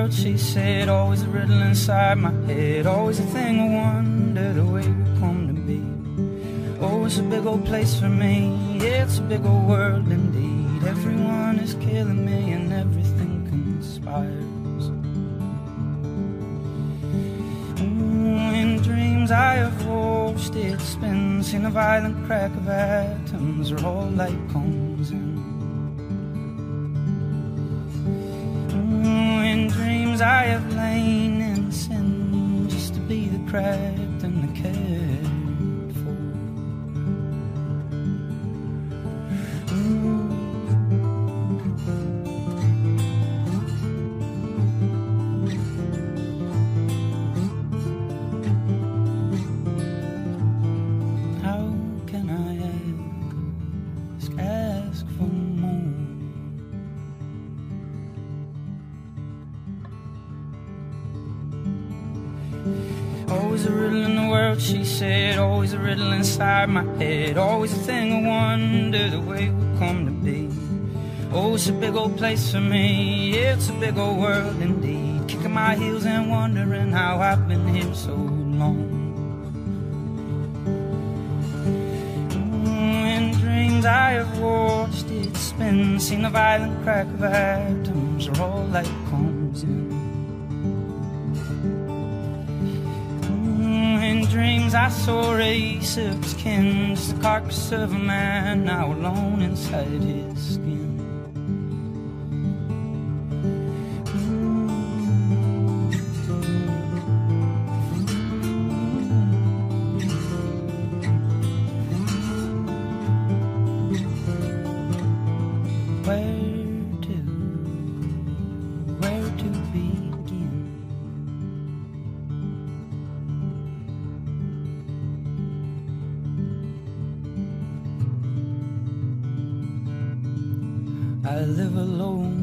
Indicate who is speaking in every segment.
Speaker 1: world, she said. Always a riddle inside my head, always a thing I wonder the way we come to be. Oh, it's a big old place for me, yeah, it's a big old world indeed. Everyone is killing me and everything conspires. In dreams I have watched it spin, seen a violent crack of atoms, where all light comes in. In dreams I have lain in sin, just to be the cracked and the cared for. How can I ask for more? Always a riddle in the world, she said. Always a riddle inside my head, always a thing I wonder the way we come to be. Oh, it's a big old place for me, yeah, it's a big old world indeed. Kicking my heels and wondering how I've been here so long. In dreams I have watched it spin, seen a violent crack of atoms, where all light comes in. In dreams I saw a race of kin, just the carcass of a man now alone inside his skin. Where to begin? I live alone.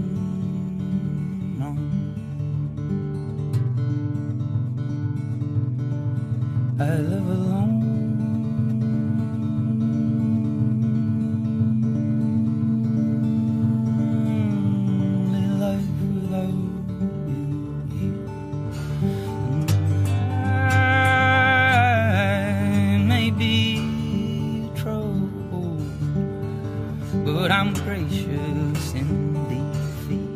Speaker 1: I live alone. Only life without you here. I may be troubled, but I'm gracious in defeat.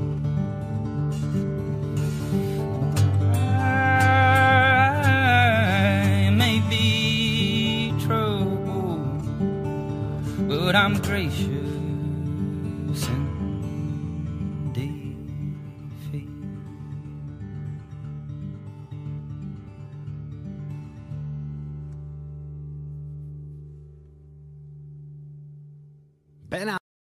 Speaker 1: I may be troubled, but I'm gracious in defeat.
Speaker 2: Ben